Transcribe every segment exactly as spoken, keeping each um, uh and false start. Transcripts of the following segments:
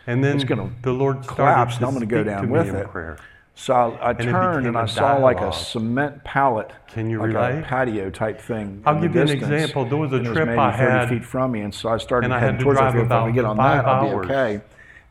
And then it's going to the Lord started collapse, to and I'm going to speak go down to with me in it. prayer. So I, I it turned became and I a saw like a dialogue. cement pallet, Can you like relate? a patio type thing. I'll in the give you an distance, example. There was a and it trip maybe I thirty had, feet from me, and so I started and I heading had to towards it. I drive figured if I about could get on five that, I'll be hours. okay.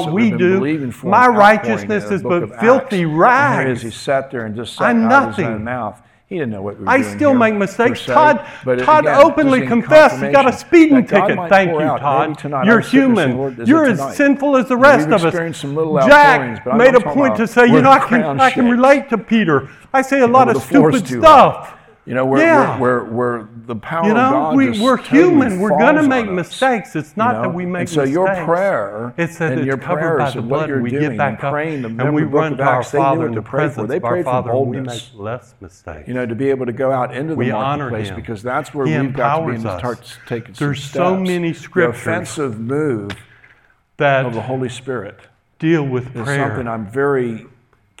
what that we we've been do. believing for My and outpouring righteousness in the is book but of filthy Acts. And rags. here as he sat there and just sat I'm out of his nothing. own mouth. He didn't know what we were I doing still here, make per mistakes. se, Todd, but Todd again, openly just in confessed he got a confirmation speeding that God ticket. might Thank pour you, out, Todd. maybe tonight. You're I'm sitting there saying, human. Lord, is it You're as tonight? sinful as the You know, rest we've of us. experienced some little outpourings, Jack but I'm made not a talking point about to say, you where know, I the can, crown I can shakes. relate to Peter. I say a You know, lot where of the floor's stupid too stuff. high. You know, where, Yeah. where, where, where the power You of know, God we, just we're totally human. We're going to falls make on us, mistakes. It's you not know? that we make and so mistakes. your prayer It's that and it's your covered by prayers the and what blood. you're We doing get back and up praying, the and remember we the book run of to our Acts, they knew Father what in to the pray for. presence They of our prayed for Father, and we boldness. make less mistakes. You know, to be able to go out into the We honor marketplace him. because that's where He we've got to be and empowers us. start taking some There's steps. so many The scriptures offensive move that of the Holy Spirit deal with is prayer. something I'm very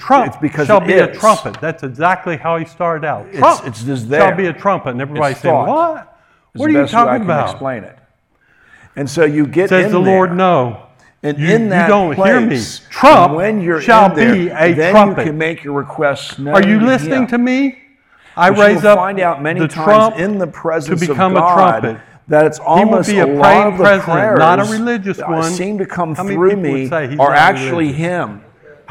Trump it's because shall it be a is. trumpet. That's exactly how he started out. It's- Trump it's just shall there. be a trumpet. And everybody's It's saying, thought. what? It's What the are you best way I talking can about? explain it. And so you get Says in the there, Lord, no. and you, in that you don't place, hear me. Trump and when you're shall in there, be a then trumpet. you can make your requests known Are you to listening him. to me? I But you raise will up find out many the times trump in the presence to become of a God trumpet. that it's He will almost be a a lot praying of the president, prayers not a religious that one. seem to come How many through people would me say he's are not actually religious? him.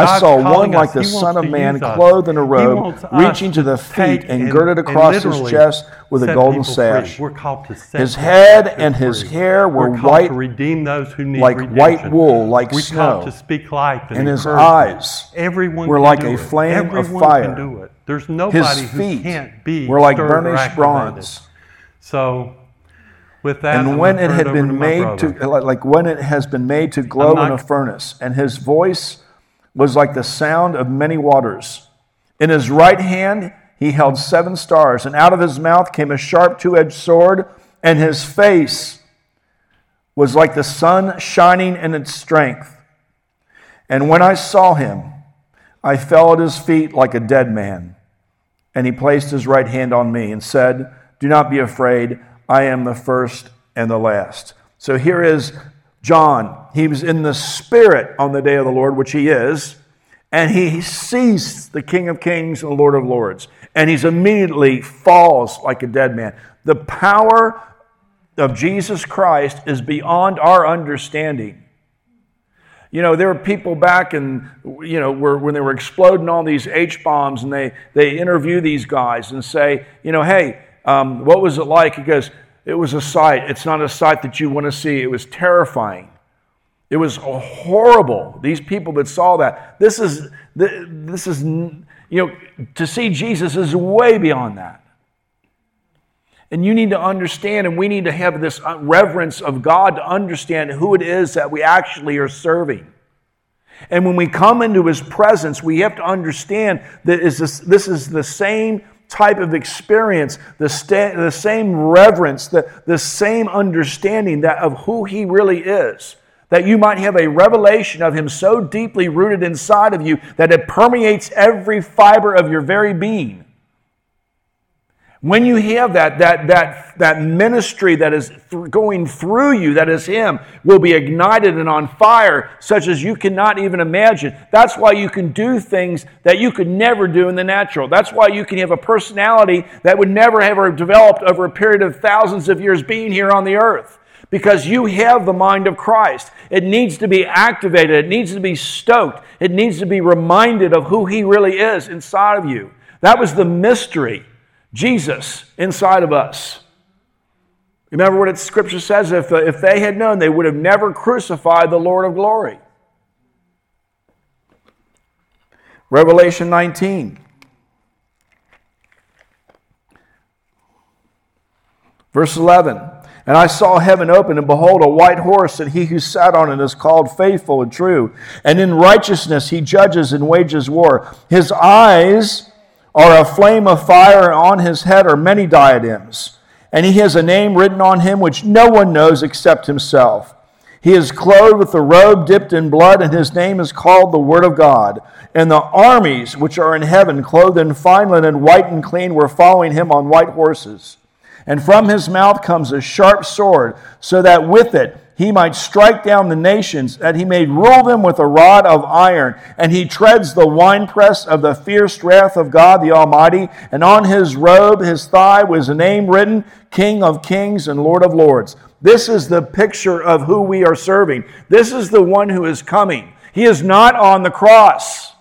I God's saw one calling like us. the He Son wants of to Man, use us. clothed in a He robe, wants us reaching to the take feet and girded and across his literally chest with a set golden people free. sash. We're called to set His the head captive and his free. hair were We're called white to redeem those who need like redemption. white wool, like We're snow. called to speak life and And his encouragement. eyes Everyone were can like do a it. flame of Everyone fire. can do it. There's nobody His who feet can't be were like stirred or burnished activated. bronze. So, with that, I'm And when gonna it turn had over to been my made brother. to, like like when it has been made to glow I'm in a not- furnace, and his voice was like the sound of many waters. In his right hand he held seven stars, and out of his mouth came a sharp two-edged sword, and his face was like the sun shining in its strength. And when I saw him, I fell at his feet like a dead man. And he placed his right hand on me and said, "Do not be afraid. I am the first and the last." So here is John. He was in the Spirit on the day of the Lord, which he is, and he sees the King of Kings and the Lord of Lords. And he's immediately falls like a dead man. The power of Jesus Christ is beyond our understanding. You know, there were people back in, you know, where, when they were exploding all these H-bombs, and they, they interview these guys and say, you know, hey, um, what was it like? He goes, it was a sight. It's not a sight that you want to see. It was terrifying. It was horrible. These people that saw that. This is, this is, you know, to see Jesus is way beyond that. And you need to understand, and we need to have this reverence of God to understand who it is that we actually are serving. And when we come into His presence, we have to understand that is this, this is the same type of experience, the, sta- the same reverence, the, the same understanding that of who He really is. That you might have a revelation of Him so deeply rooted inside of you that it permeates every fiber of your very being. When you have that, that, that, that ministry that is th- going through you, that is Him, will be ignited and on fire, such as you cannot even imagine. That's why you can do things that you could never do in the natural. That's why you can have a personality that would never have developed over a period of thousands of years being here on the earth. Because you have the mind of Christ. It needs to be activated. It needs to be stoked. It needs to be reminded of who He really is inside of you. That was the mystery. Jesus inside of us. Remember what it, Scripture says, if, if they had known, they would have never crucified the Lord of glory. Revelation nineteen. Verse eleven. And I saw heaven open, and behold, a white horse, and he who sat on it is called Faithful and True. And in righteousness he judges and wages war. His eyes are a flame of fire, and on his head are many diadems. And he has a name written on him which no one knows except himself. He is clothed with a robe dipped in blood, and his name is called the Word of God. And the armies which are in heaven, clothed in fine linen, white and clean, were following him on white horses. And from his mouth comes a sharp sword, so that with it he might strike down the nations, that he may rule them with a rod of iron. And he treads the winepress of the fierce wrath of God the Almighty. And on his robe, his thigh, was a name written, King of Kings and Lord of Lords. This is the picture of who we are serving. This is the one who is coming. He is not on the cross.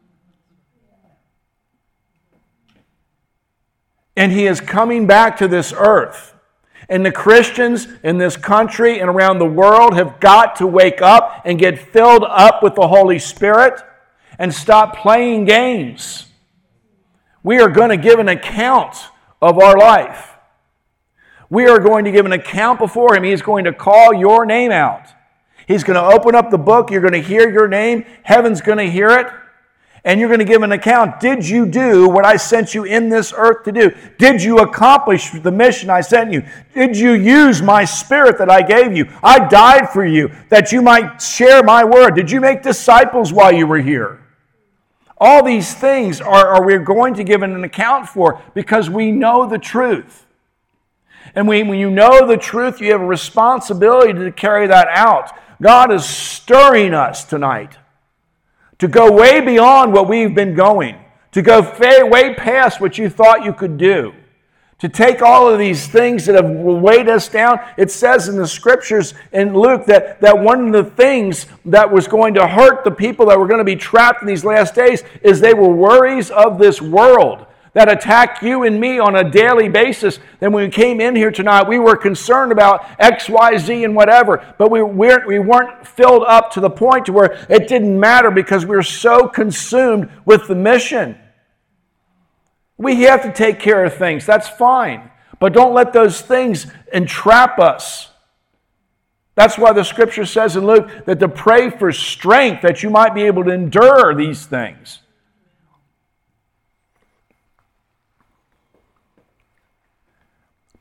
And He is coming back to this earth. And the Christians in this country and around the world have got to wake up and get filled up with the Holy Spirit and stop playing games. We are going to give an account of our life. We are going to give an account before Him. He is going to call your name out. He's going to open up the book. You're going to hear your name. Heaven's going to hear it. And you're going to give an account. Did you do what I sent you in this earth to do? Did you accomplish the mission I sent you? Did you use my Spirit that I gave you? I died for you that you might share my word. Did you make disciples while you were here? All these things are, are we're going to give an account for because we know the truth. And when, when you know the truth, you have a responsibility to carry that out. God is stirring us tonight to go way beyond what we've been going, to go way past what you thought you could do, to take all of these things that have weighed us down. It says in the Scriptures in Luke that, that one of the things that was going to hurt the people that were going to be trapped in these last days is they were worries of this world that attack you and me on a daily basis. Then when we came in here tonight, we were concerned about X, Y, Z, and whatever. But we weren't, we weren't filled up to the point to where it didn't matter because we were so consumed with the mission. We have to take care of things. That's fine. But don't let those things entrap us. That's why the Scripture says in Luke that to pray for strength that you might be able to endure these things.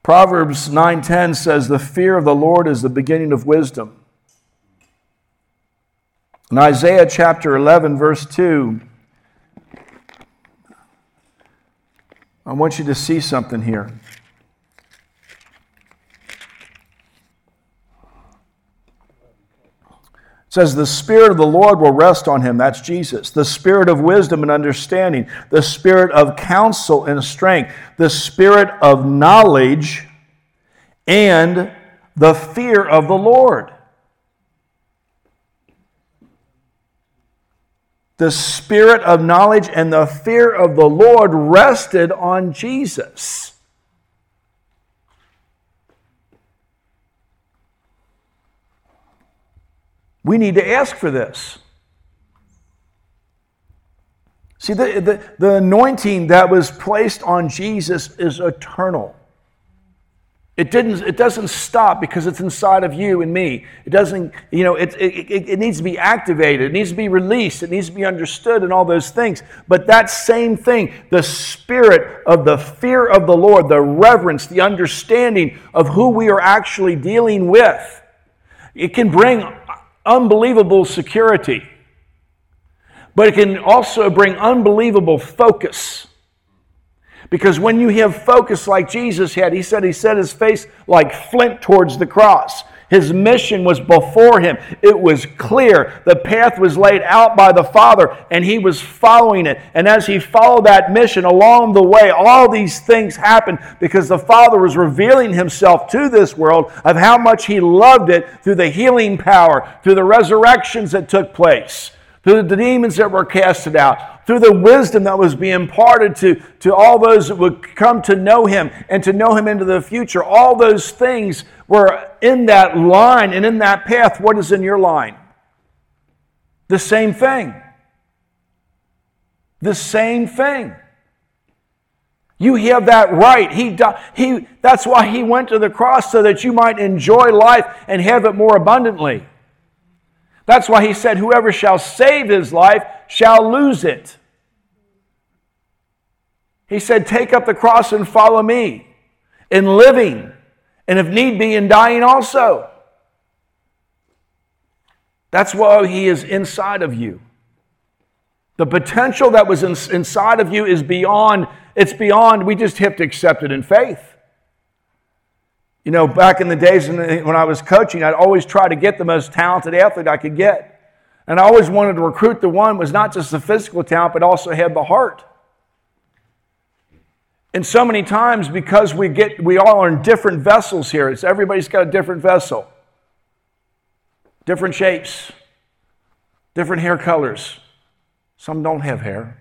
Proverbs nine ten says, the fear of the Lord is the beginning of wisdom. In Isaiah chapter eleven, verse two, I want you to see something here. It says, the Spirit of the Lord will rest on him. That's Jesus. The Spirit of wisdom and understanding. The Spirit of counsel and strength. The Spirit of knowledge and the fear of the Lord. The Spirit of knowledge and the fear of the Lord rested on Jesus. We need to ask for this. See, the, the, the anointing that was placed on Jesus is eternal. It didn't. It doesn't stop because it's inside of you and me. It doesn't, you know, it, it, it, it needs to be activated. It needs to be released. It needs to be understood and all those things. But that same thing, the spirit of the fear of the Lord, the reverence, the understanding of who we are actually dealing with, it can bring unbelievable security, but it can also bring unbelievable focus. Because when you have focus like Jesus had, he said he set his face like flint towards the cross. His mission was before him. It was clear. The path was laid out by the Father, and he was following it. And as he followed that mission along the way, all these things happened because the Father was revealing himself to this world of how much he loved it through the healing power, through the resurrections that took place, through the demons that were casted out, through the wisdom that was being imparted to, to all those that would come to know him and to know him into the future. All those things were in that line and in that path. What is in your line? The same thing. The same thing. You have that right. He, he, that's why he went to the cross, so that you might enjoy life and have it more abundantly. That's why he said, whoever shall save his life shall lose it. He said, take up the cross and follow me in living, and if need be, in dying also. That's why he is inside of you. The potential that was in, inside of you is beyond, it's beyond, we just have to accept it in faith. You know, back in the days when I was coaching, I'd always try to get the most talented athlete I could get. And I always wanted to recruit the one who was not just the physical talent, but also had the heart. And so many times, because we get, we all are in different vessels here. It's everybody's got a different vessel. Different shapes. Different hair colors. Some don't have hair.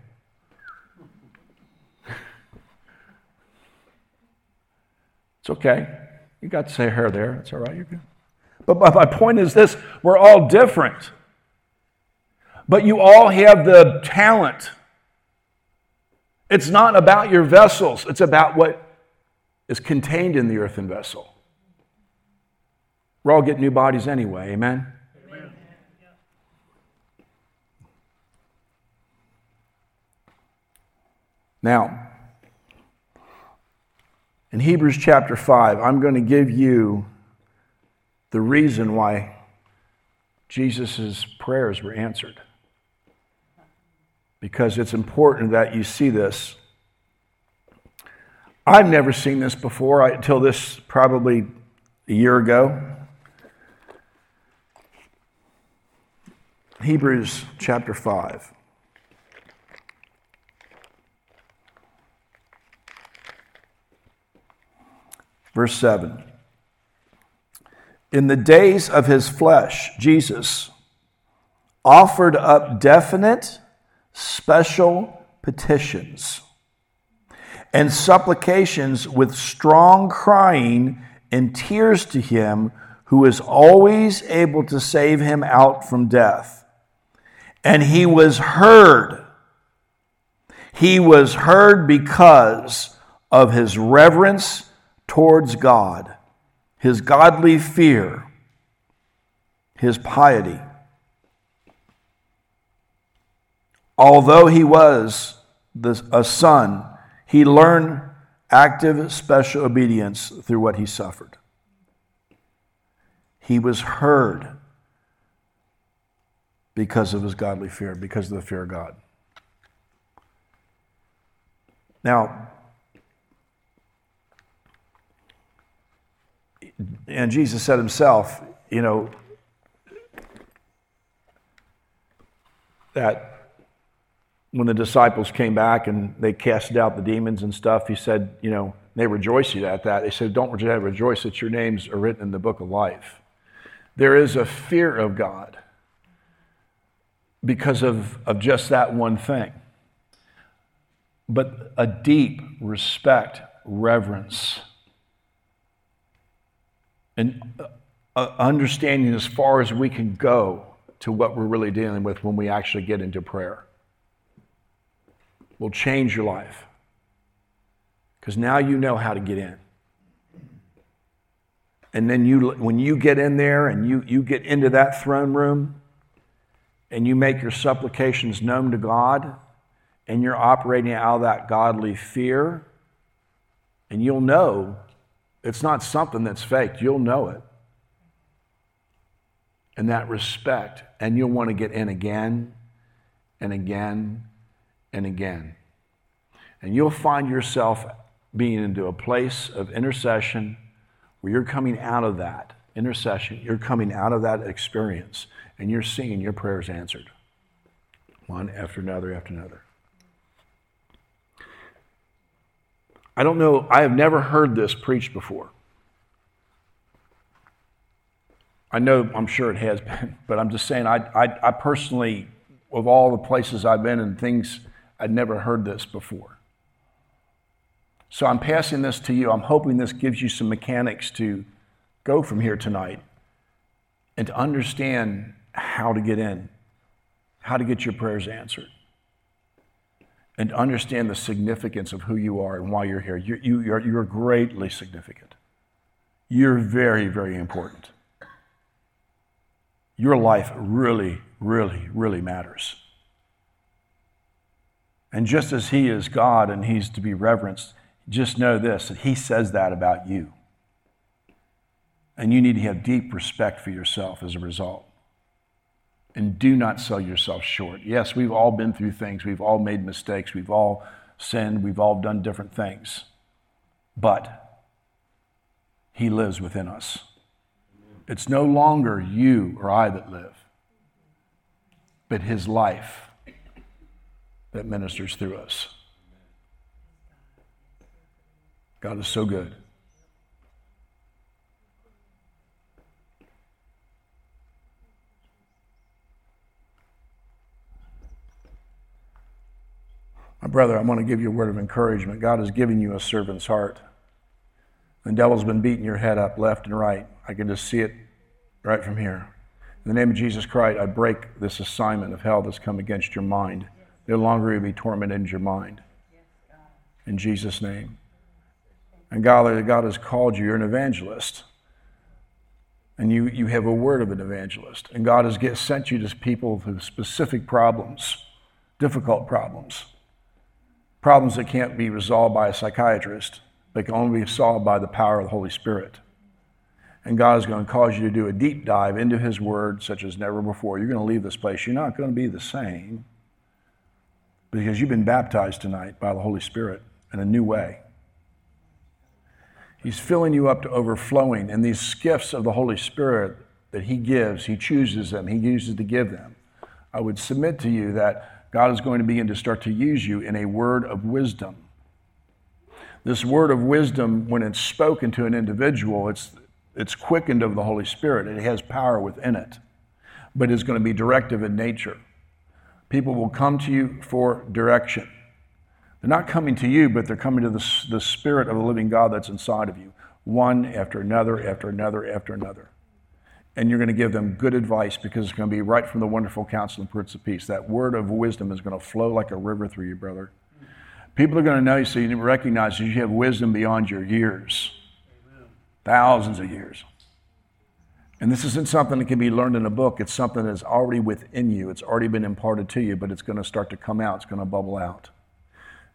It's okay. You got to say hair there. It's all right. You're good. But my point is this. We're all different. But you all have the talent. It's not about your vessels. It's about what is contained in the earthen vessel. We're all getting new bodies anyway. Amen? Amen. Now, in Hebrews chapter five, I'm going to give you the reason why Jesus' prayers were answered. Because it's important that you see this. I've never seen this before until this probably a year ago. Hebrews chapter five. Verse seven. In the days of his flesh, Jesus offered up definite, special petitions and supplications with strong crying and tears to him who is always able to save him out from death. And he was heard. He was heard because of his reverence towards God, his godly fear, his piety. Although he was the, a son, he learned active special obedience through what he suffered. He was heard because of his godly fear, because of the fear of God. Now, and Jesus said himself, you know, that when the disciples came back and they casted out the demons and stuff, he said, you know, they rejoiced at that. They said, don't rejoice that your names are written in the book of life. There is a fear of God because of, of just that one thing. But a deep respect, reverence, and uh, understanding as far as we can go to what we're really dealing with when we actually get into prayer will change your life. Because now you know how to get in. And then you, when you get in there and you, you get into that throne room and you make your supplications known to God and you're operating out of that godly fear, and you'll know it's not something that's faked. You'll know it. And that respect. And you'll want to get in again and again and again. And you'll find yourself being into a place of intercession where you're coming out of that intercession. You're coming out of that experience. And you're seeing your prayers answered. One after another after another. I don't know, I have never heard this preached before. I know, I'm sure it has been, but I'm just saying, I, I, I personally, of all the places I've been and things, I'd never heard this before. So I'm passing this to you. I'm hoping this gives you some mechanics to go from here tonight and to understand how to get in, how to get your prayers answered. And understand the significance of who you are and why you're here. You, you, you're, you're greatly significant. You're very, very important. Your life really, really, really matters. And just as he is God and he's to be reverenced, just know this, that he says that about you. And you need to have deep respect for yourself as a result. And do not sell yourself short. Yes, we've all been through things. We've all made mistakes. We've all sinned. We've all done different things. But he lives within us. It's no longer you or I that live, but his life that ministers through us. God is so good. My brother, I want to give you a word of encouragement. God has given you a servant's heart. The devil's been beating your head up left and right. I can just see it right from here. In the name of Jesus Christ, I break this assignment of hell that's come against your mind. No longer will you be tormented in your mind. In Jesus' name. And God, God has called you. You're an evangelist. And you, you have a word of an evangelist. And God has get, sent you to people with specific problems, difficult problems. Problems that can't be resolved by a psychiatrist, but can only be solved by the power of the Holy Spirit. And God is going to cause you to do a deep dive into his word such as never before. You're going to leave this place. You're not going to be the same because you've been baptized tonight by the Holy Spirit in a new way. He's filling you up to overflowing, and these gifts of the Holy Spirit that he gives, he chooses them, he uses to give them. I would submit to you that God is going to begin to start to use you in a word of wisdom. This word of wisdom, when it's spoken to an individual, it's, it's quickened of the Holy Spirit. It has power within it, but it's going to be directive in nature. People will come to you for direction. They're not coming to you, but they're coming to the, the Spirit of the living God that's inside of you, one after another, after another, after another. And you're going to give them good advice because it's going to be right from the wonderful counsel and Prince of Peace. That word of wisdom is going to flow like a river through you, brother. People are going to know you so you recognize that you have wisdom beyond your years. Amen. Thousands of years. And this isn't something that can be learned in a book. It's something that's already within you. It's already been imparted to you, but it's going to start to come out. It's going to bubble out.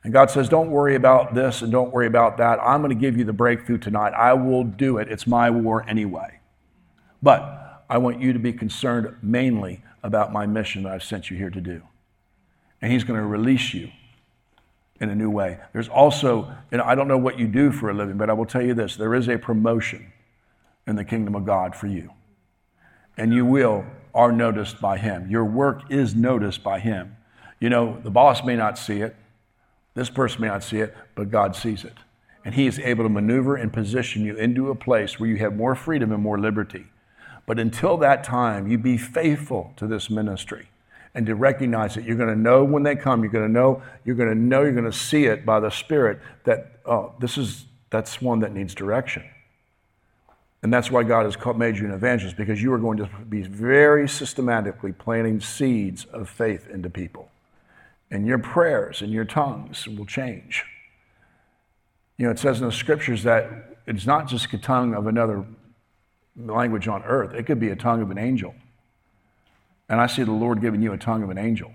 And God says, don't worry about this and don't worry about that. I'm going to give you the breakthrough tonight. I will do it. It's my war anyway. But I want you to be concerned mainly about my mission that I've sent you here to do. And he's going to release you in a new way. There's also, and I don't know what you do for a living, but I will tell you this, there is a promotion in the kingdom of God for you. And you will, are noticed by him. Your work is noticed by him. You know, the boss may not see it, this person may not see it, but God sees it. And he is able to maneuver and position you into a place where you have more freedom and more liberty. But until that time, you be faithful to this ministry and to recognize that you're going to know when they come, you're going to know, you're going to know, you're going to see it by the Spirit that, oh, this is, that's one that needs direction. And that's why God has called, made you an evangelist, because you are going to be very systematically planting seeds of faith into people. And your prayers and your tongues will change. You know, it says in the scriptures that it's not just a tongue of another language on earth. It could be a tongue of an angel. And I see the Lord giving you a tongue of an angel.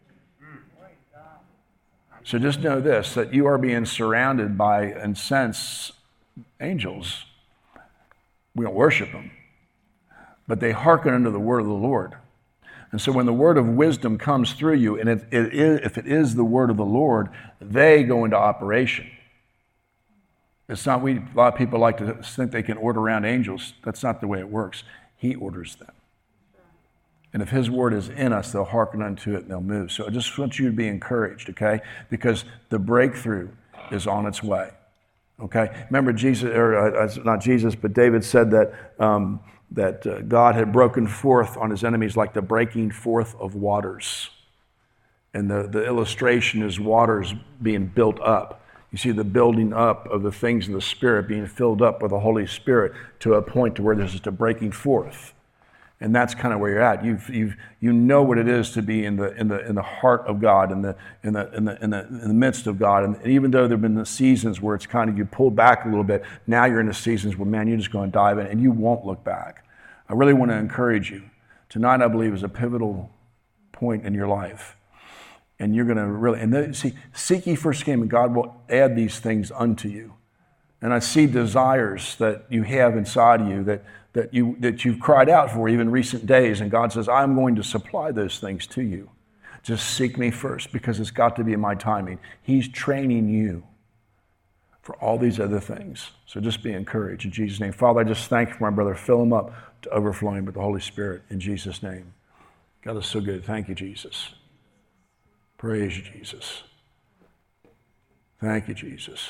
So just know this, that you are being surrounded by, in a sense, angels. We don't worship them, but they hearken unto the word of the Lord. And so when the word of wisdom comes through you, and it, it is, if it is the word of the Lord, they go into operation. It's not, we, a lot of people like to think they can order around angels. That's not the way it works. He orders them. And if his word is in us, they'll hearken unto it and they'll move. So I just want you to be encouraged, okay? Because the breakthrough is on its way, okay? Remember Jesus, or uh, not Jesus, but David said that um, that uh, God had broken forth on his enemies like the breaking forth of waters. And the, the illustration is waters being built up. You see the building up of the things in the Spirit being filled up with the Holy Spirit to a point to where there's just a breaking forth. And that's kind of where you're at. You've, you've, you know what it is to be in the, in the, in the heart of God, in the, in the, in the, in the, in the midst of God. And even though there have been the seasons where it's kind of, you pull back a little bit, now you're in the seasons where, man, you're just going to dive in and you won't look back. I really want to encourage you. Tonight, I believe, is a pivotal point in your life. And you're going to really, and then, see, seek ye first the kingdom, and God will add these things unto you. And I see desires that you have inside of you that, that, you, that you've cried out for even recent days. And God says, I'm going to supply those things to you. Just seek me first, because it's got to be in my timing. He's training you for all these other things. So just be encouraged in Jesus' name. Father, I just thank you for my brother. Fill him up to overflowing with the Holy Spirit in Jesus' name. God is so good. Thank you, Jesus. Praise you, Jesus. Thank you, Jesus.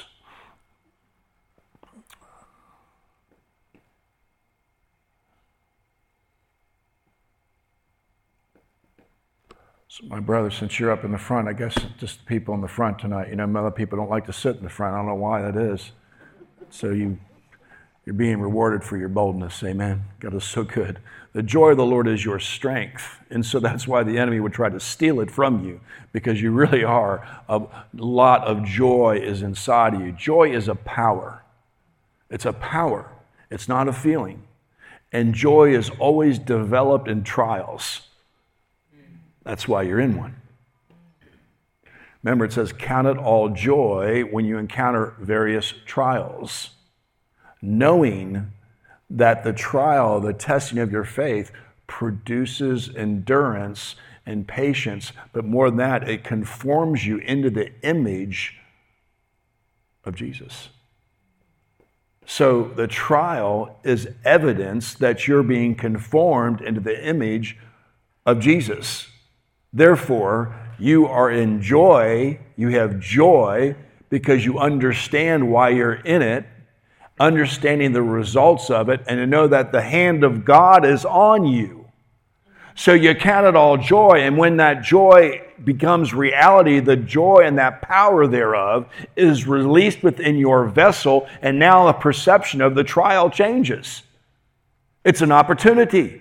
So my brother, since you're up in the front, I guess just the people in the front tonight, you know, other people don't like to sit in the front. I don't know why that is. So you, you're being rewarded for your boldness. Amen. God is so good. The joy of the Lord is your strength. And so that's why the enemy would try to steal it from you, because you really are. A lot of joy is inside of you. Joy is a power. It's a power. It's not a feeling. And joy is always developed in trials. That's why you're in one. Remember, it says, count it all joy when you encounter various trials, knowing that the trial, the testing of your faith, produces endurance and patience, but more than that, it conforms you into the image of Jesus. So the trial is evidence that you're being conformed into the image of Jesus. Therefore, you are in joy, you have joy because you understand why you're in it, understanding the results of it, and to know that the hand of God is on you. So you count it all joy, and when that joy becomes reality, the joy and that power thereof is released within your vessel, and now the perception of the trial changes. It's an opportunity.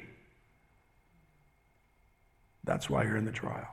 That's why you're in the trial.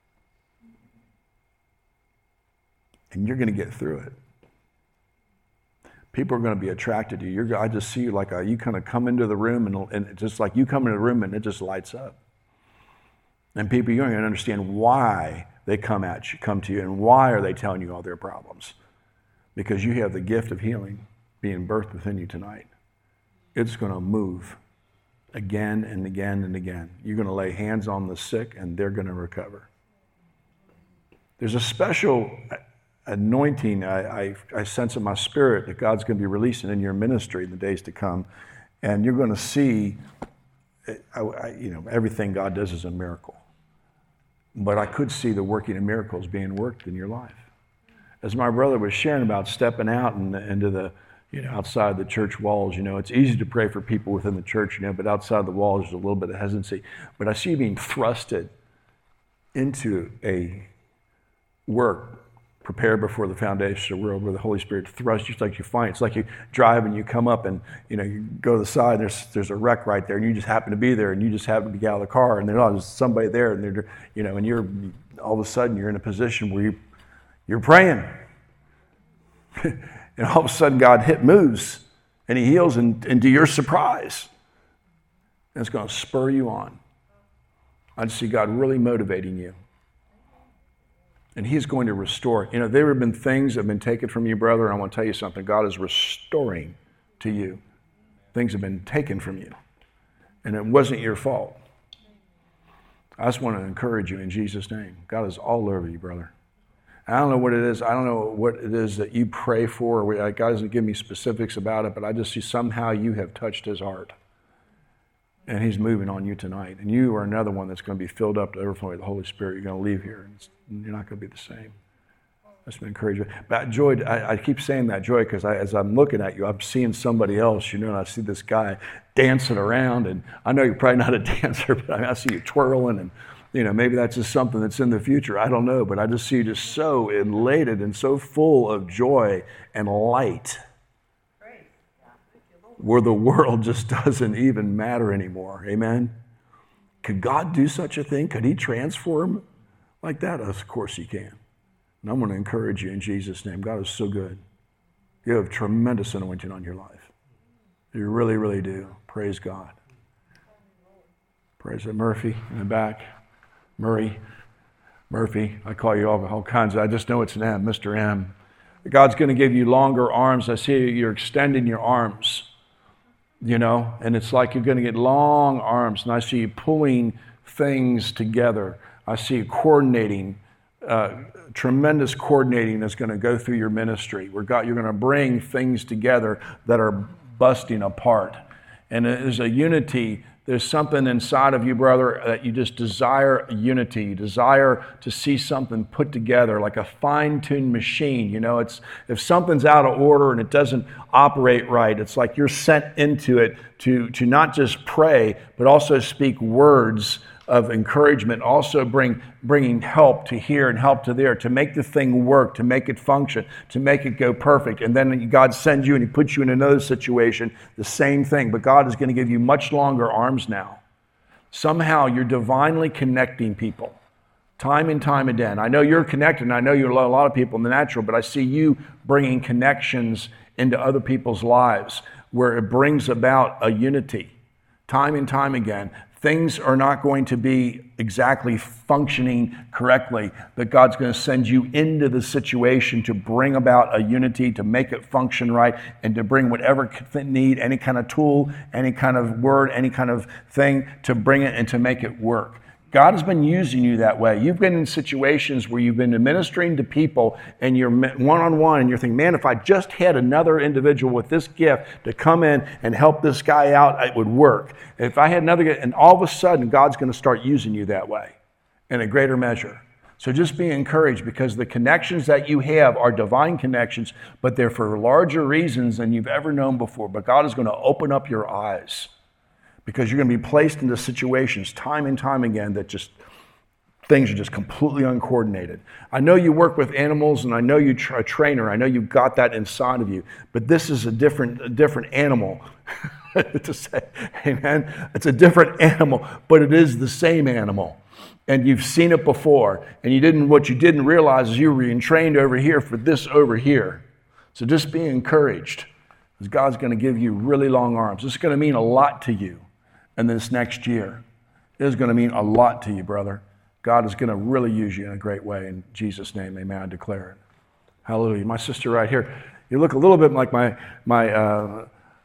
And you're going to get through it. People are going to be attracted to you. You're, I just see you like a, you kind of come into the room and, and just like you come into the room and it just lights up. And people, you don't even understand why they come at you, come to you, and why are they telling you all their problems? Because you have the gift of healing being birthed within you tonight. It's going to move again and again and again. You're going to lay hands on the sick, and they're going to recover. There's a special anointing I, I, I sense in my spirit that God's going to be releasing in your ministry in the days to come, and you're going to see, I, I, you know, everything God does is a miracle. But I could see the working of miracles being worked in your life. As my brother was sharing about stepping out and into the, you know, outside the church walls, you know, it's easy to pray for people within the church, you know, but outside the walls there's a little bit of hesitancy. But I see you being thrusted into a work prepared before the foundation of the world, where the Holy Spirit thrusts you. It's like you find, it's like you drive and you come up and, you know, you go to the side, and there's there's a wreck right there, and you just happen to be there, and you just happen to get out of the car, and there's somebody there, and they're, you know, and you're, all of a sudden you're in a position where you, you're praying. And all of a sudden God hit moves, and he heals, and, and to your surprise, and it's going to spur you on. I just see God really motivating you. And he's going to restore. You know, there have been things that have been taken from you, brother, and I want to tell you something. God is restoring to you. Things have been taken from you. And it wasn't your fault. I just want to encourage you in Jesus' name. God is all over you, brother. I don't know what it is. I don't know what it is that you pray for. God doesn't give me specifics about it, but I just see somehow you have touched his heart. And he's moving on you tonight. And you are another one that's going to be filled up to overflowing with the Holy Spirit. You're going to leave here, and you're not going to be the same. That's been encouraging. But Joy, I, I keep saying that, Joy, because I, as I'm looking at you, I'm seeing somebody else, you know, and I see this guy dancing around. And I know you're probably not a dancer, but I, mean, I see you twirling, and, you know, maybe that's just something that's in the future. I don't know. But I just see you just so elated and so full of joy and light, where the world just doesn't even matter anymore. Amen? Could God do such a thing? Could he transform like that? Of course he can. And I'm going to encourage you in Jesus' name. God is so good. You have tremendous anointing on your life. You really, really do. Praise God. Praise God. Murphy in the back. Murray. Murphy. I call you all, all kinds of, I just know it's an M, Mister M. God's going to give you longer arms. I see you're extending your arms. You know, and it's like you're going to get long arms, and I see you pulling things together. I see you coordinating, uh, tremendous coordinating that's going to go through your ministry. Where God, you're going to bring things together that are busting apart. And there's a unity. There's something inside of you, brother, that you just desire unity. You desire to see something put together like a fine-tuned machine. You know, it's if something's out of order and it doesn't operate right, it's like you're sent into it to, to not just pray, but also speak words of encouragement, also bring bringing help to here and help to there, to make the thing work, to make it function, to make it go perfect. And then God sends you and he puts you in another situation, the same thing. But God is going to give you much longer arms now. Somehow you're divinely connecting people, time and time again. I know you're connected, and I know you're a lot of people in the natural, but I see you bringing connections into other people's lives where it brings about a unity, time and time again. Things are not going to be exactly functioning correctly, but God's going to send you into the situation to bring about a unity, to make it function right, and to bring whatever need, any kind of tool, any kind of word, any kind of thing, to bring it and to make it work. God has been using you that way. You've been in situations where you've been administering to people and you're one-on-one and you're thinking, man, if I just had another individual with this gift to come in and help this guy out, it would work. If I had another, and all of a sudden, God's going to start using you that way in a greater measure. So just be encouraged, because the connections that you have are divine connections, but they're for larger reasons than you've ever known before. But God is going to open up your eyes, because you're going to be placed into situations time and time again that just, things are just completely uncoordinated. I know you work with animals, and I know you're a trainer. I know you've got that inside of you, but this is a different, a different animal. to say, amen. It's a different animal, but it is the same animal. And you've seen it before, and you didn't. What you didn't realize is you were being trained over here for this over here. So just be encouraged, because God's going to give you really long arms. This is going to mean a lot to you in this next year. It is going to mean a lot to you, brother. God is going to really use you in a great way. In Jesus' name, amen, I declare it. Hallelujah. My sister right here, you look a little bit like my, my uh,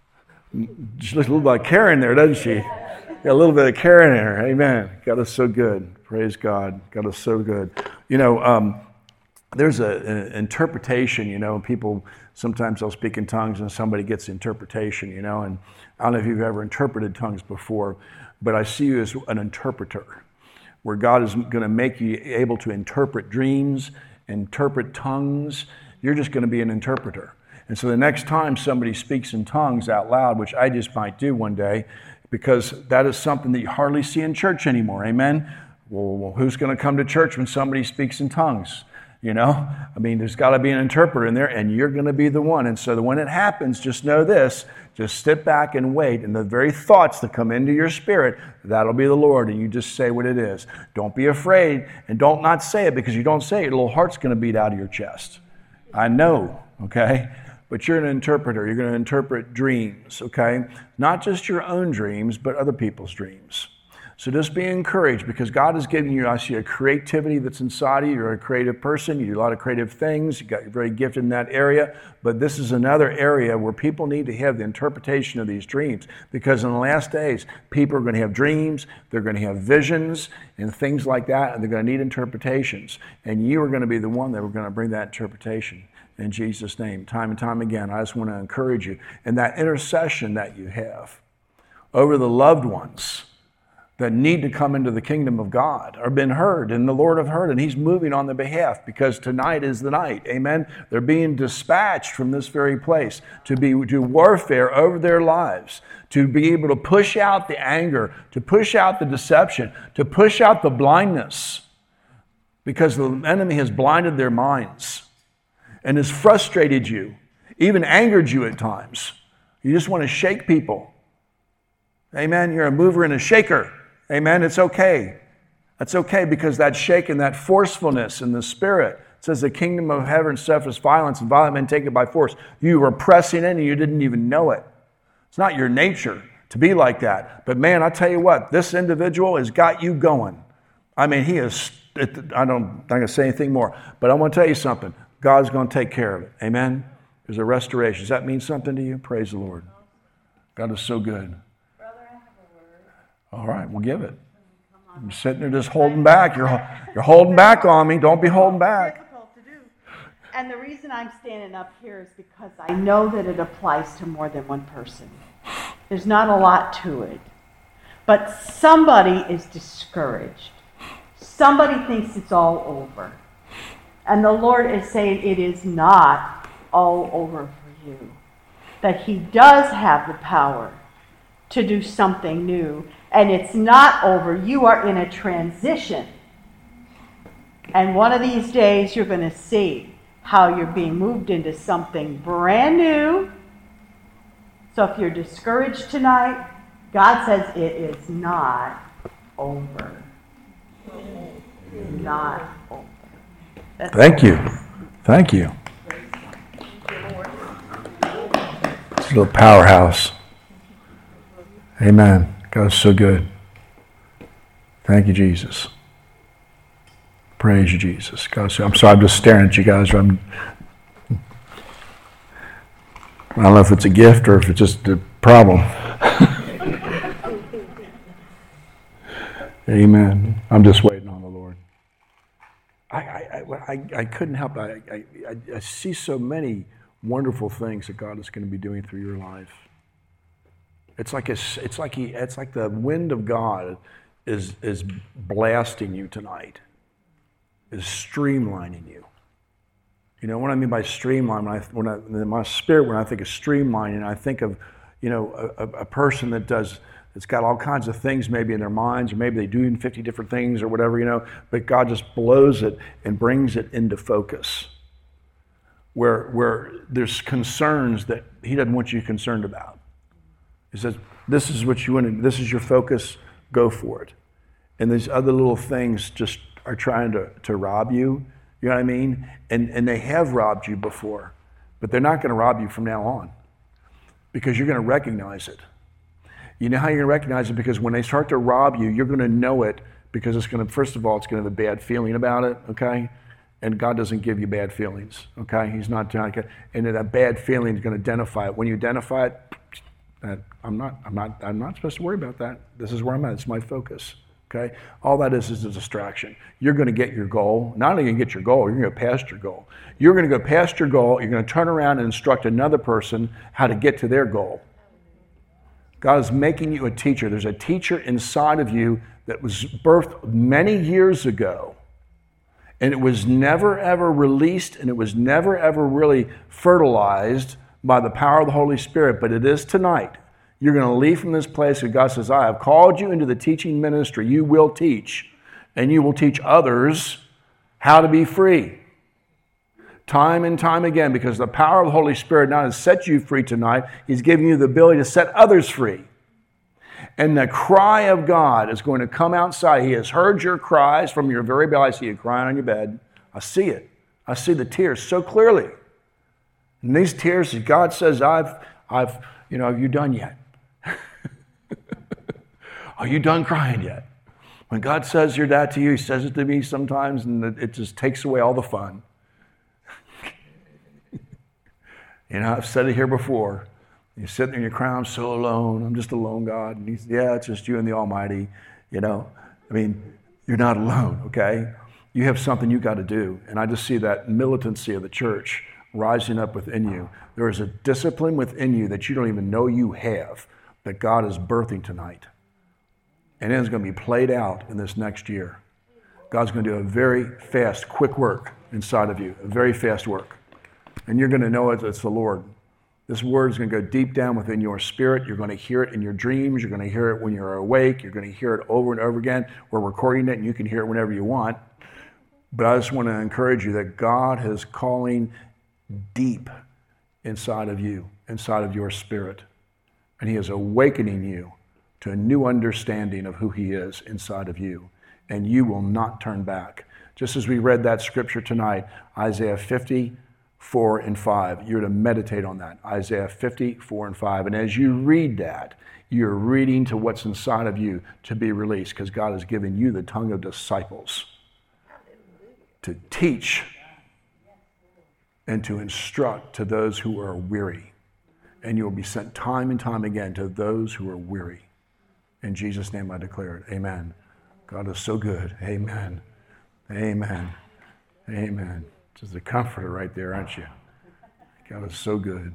she looks a little like Karen there, doesn't she? Got a little bit of Karen in her. Amen. God is so good. Praise God. God is so good. You know, um, there's a, an interpretation, you know, people, sometimes they'll speak in tongues and somebody gets interpretation, you know, and I don't know if you've ever interpreted tongues before, but I see you as an interpreter, where God is going to make you able to interpret dreams, interpret tongues. You're just going to be an interpreter. And so the next time somebody speaks in tongues out loud, which I just might do one day, because that is something that you hardly see in church anymore, amen? Well, who's going to come to church when somebody speaks in tongues? You know, I mean, there's got to be an interpreter in there, and you're going to be the one. And so when it happens, just know this, just sit back and wait, and the very thoughts that come into your spirit, that'll be the Lord, and you just say what it is. Don't be afraid, and don't not say it, because you don't say it, a little heart's going to beat out of your chest. I know, okay? But you're an interpreter. You're going to interpret dreams, okay? Not just your own dreams, but other people's dreams. So just be encouraged, because God has given you, I see, a creativity that's inside of you. You're a creative person. You do a lot of creative things. You got, you're very gifted in that area. But this is another area where people need to have the interpretation of these dreams, because in the last days, people are going to have dreams. They're going to have visions and things like that, and they're going to need interpretations. And you are going to be the one that are going to bring that interpretation. In Jesus' name, time and time again, I just want to encourage you. And that intercession that you have over the loved ones that need to come into the kingdom of God are been heard, and the Lord have heard, and He's moving on their behalf, because tonight is the night. Amen. They're being dispatched from this very place to be to warfare over their lives, to be able to push out the anger, to push out the deception, to push out the blindness, because the enemy has blinded their minds and has frustrated you, even angered you at times. You just want to shake people. Amen. You're a mover and a shaker. Amen. It's okay. That's okay, because that shake and that forcefulness in the spirit, it says the kingdom of heaven suffers violence, and violent men take it by force. You were pressing in and you didn't even know it. It's not your nature to be like that. But man, I tell you what, this individual has got you going. I mean, he is, I don't, I'm not going to say anything more, but I want to tell you something. God's going to take care of it. Amen. There's a restoration. Does that mean something to you? Praise the Lord. God is so good. All right, we'll give it. I'm sitting there just holding back. You're, you're holding back on me. Don't be holding back. Difficult to do. And the reason I'm standing up here is because I know that it applies to more than one person. There's not a lot to it. But somebody is discouraged. Somebody thinks it's all over. And the Lord is saying it is not all over for you. That He does have the power to do something new. And it's not over. You are in a transition. And one of these days you're going to see how you're being moved into something brand new. So if you're discouraged tonight, God says it is not over. Not over. That's Thank you. Thank you. It's a little powerhouse. Amen. God is so good. Thank you, Jesus. Praise you, Jesus. God, I'm sorry, I'm just staring at you guys. I'm, I don't know if it's a gift or if it's just a problem. Amen. I'm just waiting on the Lord. I I, I, I couldn't help it. I, I, I see so many wonderful things that God is going to be doing through your life. It's like a, it's like he, it's like the wind of God is is blasting you tonight, is streamlining you. You know what I mean by streamline? When I, when I, in my spirit, when I think of streamlining, I think of, you know, a, a person that does, that's got all kinds of things maybe in their minds, or maybe they do fifty different things or whatever, you know. But God just blows it and brings it into focus, where where there's concerns that He doesn't want you concerned about. He says, this is what you want to, this is your focus, go for it. And these other little things just are trying to, to rob you, you know what I mean? And and they have robbed you before, but they're not going to rob you from now on, because you're going to recognize it. You know how you're going to recognize it? Because when they start to rob you, you're going to know it because it's going to, first of all, it's going to have a bad feeling about it, okay? And God doesn't give you bad feelings, okay? He's not trying to, and that bad feeling is going to identify it. When you identify it, that I'm not, I'm not, I'm not supposed to worry about that. This is where I'm at. It's my focus, okay? All that is is a distraction. You're going to get your goal. Not only going to get your goal, you're going to go past your goal. You're going to go past your goal. You're going to turn around and instruct another person how to get to their goal. God is making you a teacher. There's a teacher inside of you that was birthed many years ago, and it was never ever released, and it was never ever really fertilized by the power of the Holy Spirit, but it is tonight. You're going to leave from this place and God says, I have called you into the teaching ministry. You will teach, and you will teach others how to be free. Time and time again, because the power of the Holy Spirit not only set you free tonight, He's giving you the ability to set others free. And the cry of God is going to come outside. He has heard your cries from your very belly. I see you crying on your bed. I see it. I see the tears so clearly. And these tears, God says, I've, I've, you know, are you done yet? Are you done crying yet? When God says you're that to you, He says it to me sometimes, and it just takes away all the fun. You know, I've said it here before. You're sitting there and you're crying, I'm so alone. I'm just alone, God. And He said, yeah, it's just you and the Almighty. You know, I mean, you're not alone, okay? You have something you got to do. And I just see that militancy of the church rising up within you. There is a discipline within you that you don't even know you have that God is birthing tonight. And it is going to be played out in this next year. God's going to do a very fast, quick work inside of you, a very fast work. And you're going to know it, it's the Lord. This word is going to go deep down within your spirit. You're going to hear it in your dreams. You're going to hear it when you're awake. You're going to hear it over and over again. We're recording it, and you can hear it whenever you want. But I just want to encourage you that God is calling deep inside of you, inside of your spirit. And He is awakening you to a new understanding of who He is inside of you. And you will not turn back. Just as we read that scripture tonight, Isaiah fifty-four and five. You're to meditate on that. Isaiah fifty-four and five. And as you read that, you're reading to what's inside of you to be released, because God has given you the tongue of disciples to teach and to instruct to those who are weary. And you will be sent time and time again to those who are weary. In Jesus' name I declare it. Amen. God is so good. Amen. Amen. Amen. Just a comforter right there, aren't you? God is so good.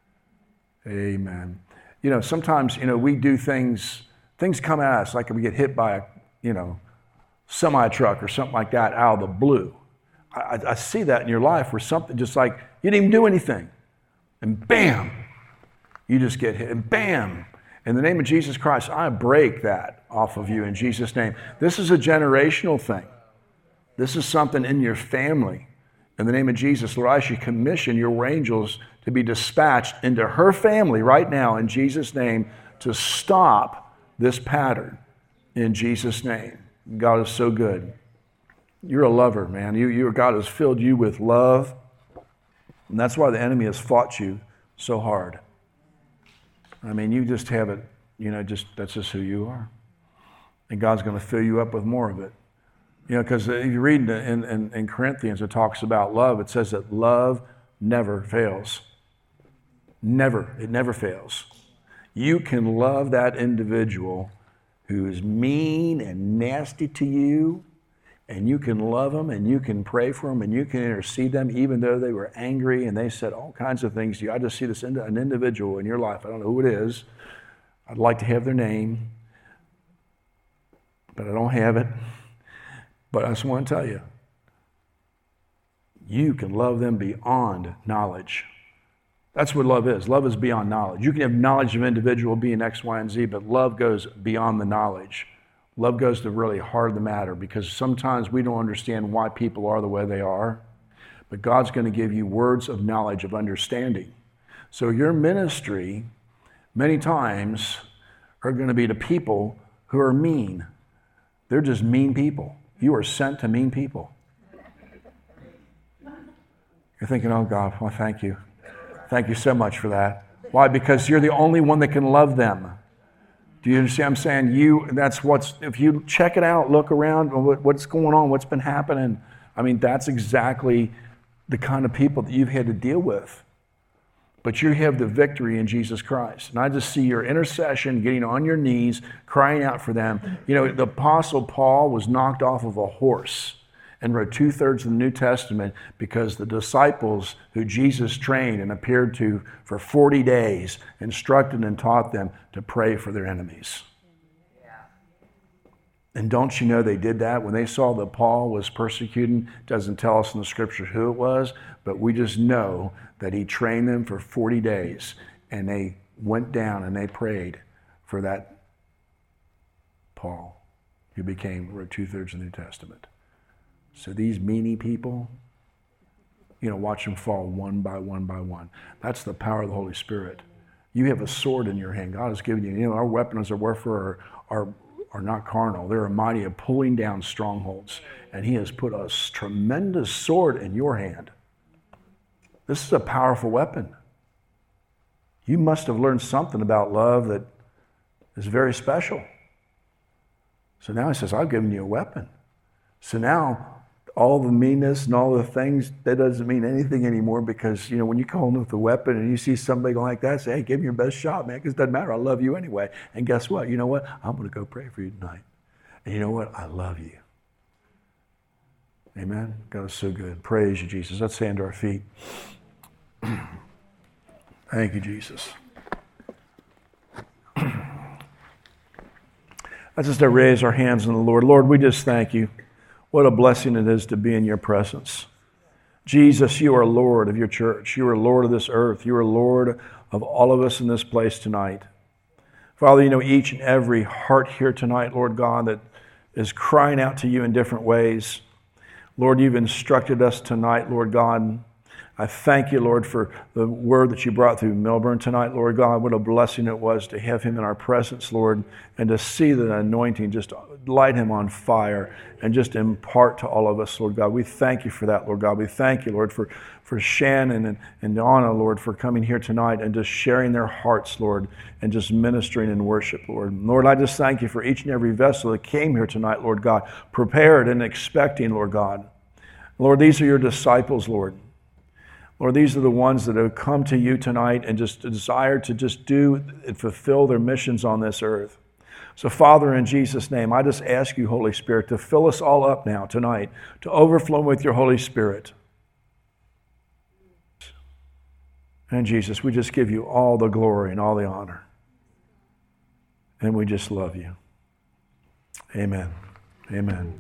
Amen. You know, sometimes, you know, we do things, things come at us like we get hit by a, you know, semi-truck or something like that out of the blue. I, I see that in your life where something just like, you didn't even do anything. And bam, you just get hit. And bam, in the name of Jesus Christ, I break that off of you in Jesus' name. This is a generational thing. This is something in your family. In the name of Jesus, Lord, I should commission your angels to be dispatched into her family right now in Jesus' name to stop this pattern in Jesus' name. God is so good. You're a lover, man. You, you, God has filled you with love, and that's why the enemy has fought you so hard. I mean, you just have it, you know, just that's just who you are. And God's going to fill you up with more of it. You know, because if you read in, in, in Corinthians, it talks about love. It says that love never fails. Never. It never fails. You can love that individual who is mean and nasty to you, and you can love them, and you can pray for them, and you can intercede them, even though they were angry and they said all kinds of things to you. I just see this in, an individual in your life. I don't know who it is. I'd like to have their name, but I don't have it. But I just want to tell you, you can love them beyond knowledge. That's what love is. Love is beyond knowledge. You can have knowledge of an individual being X, Y, and Z, but love goes beyond the knowledge. Love goes to really heart of the matter, because sometimes we don't understand why people are the way they are, but God's going to give you words of knowledge, of understanding. So your ministry, many times, are going to be to people who are mean. They're just mean people. You are sent to mean people. You're thinking, oh God, well, thank you. Thank you so much for that. Why? Because you're the only one that can love them. Do you understand what I'm saying? You, that's what's, if you check it out, look around, what's going on, what's been happening. I mean, that's exactly the kind of people that you've had to deal with. But you have the victory in Jesus Christ. And I just see your intercession, getting on your knees, crying out for them. You know, the Apostle Paul was knocked off of a horse and wrote two-thirds of the New Testament because the disciples who Jesus trained and appeared to for forty days instructed and taught them to pray for their enemies. And don't you know they did that when they saw that Paul was persecuting? It doesn't tell us in the scriptures who it was, but we just know that he trained them for forty days, and they went down and they prayed for that Paul, who became, wrote two-thirds of the New Testament. So these meanie people, you know, watch them fall one by one by one. That's the power of the Holy Spirit. You have a sword in your hand. God has given you, you know, our weapons of warfare are, are are not carnal. They're mighty of pulling down strongholds. And he has put a tremendous sword in your hand. This is a powerful weapon. You must have learned something about love that is very special. So now he says, I've given you a weapon. So now all the meanness and all the things, that doesn't mean anything anymore, because, you know, when you come home with a weapon and you see somebody like that, say, hey, give me your best shot, man, because it doesn't matter. I love you anyway. And guess what? You know what? I'm going to go pray for you tonight. And you know what? I love you. Amen? God is so good. Praise you, Jesus. Let's stand to our feet. Thank you, Jesus. Let's just raise our hands in the Lord. Lord, we just thank you. What a blessing it is to be in your presence. Jesus, you are Lord of your church. You are Lord of this earth. You are Lord of all of us in this place tonight. Father, you know each and every heart here tonight, Lord God, that is crying out to you in different ways. Lord, you've instructed us tonight, Lord God. I thank you, Lord, for the word that you brought through Milburn tonight, Lord God. What a blessing it was to have him in our presence, Lord, and to see the anointing just light him on fire and just impart to all of us, Lord God. We thank you for that, Lord God. We thank you, Lord, for, for Shannon and, and Anna, Lord, for coming here tonight and just sharing their hearts, Lord, and just ministering in worship, Lord. Lord, I just thank you for each and every vessel that came here tonight, Lord God, prepared and expecting, Lord God. Lord, these are your disciples, Lord. Lord, these are the ones that have come to you tonight and just desire to just do and fulfill their missions on this earth. So, Father, in Jesus' name, I just ask you, Holy Spirit, to fill us all up now tonight, to overflow with your Holy Spirit. And Jesus, we just give you all the glory and all the honor. And we just love you. Amen. Amen.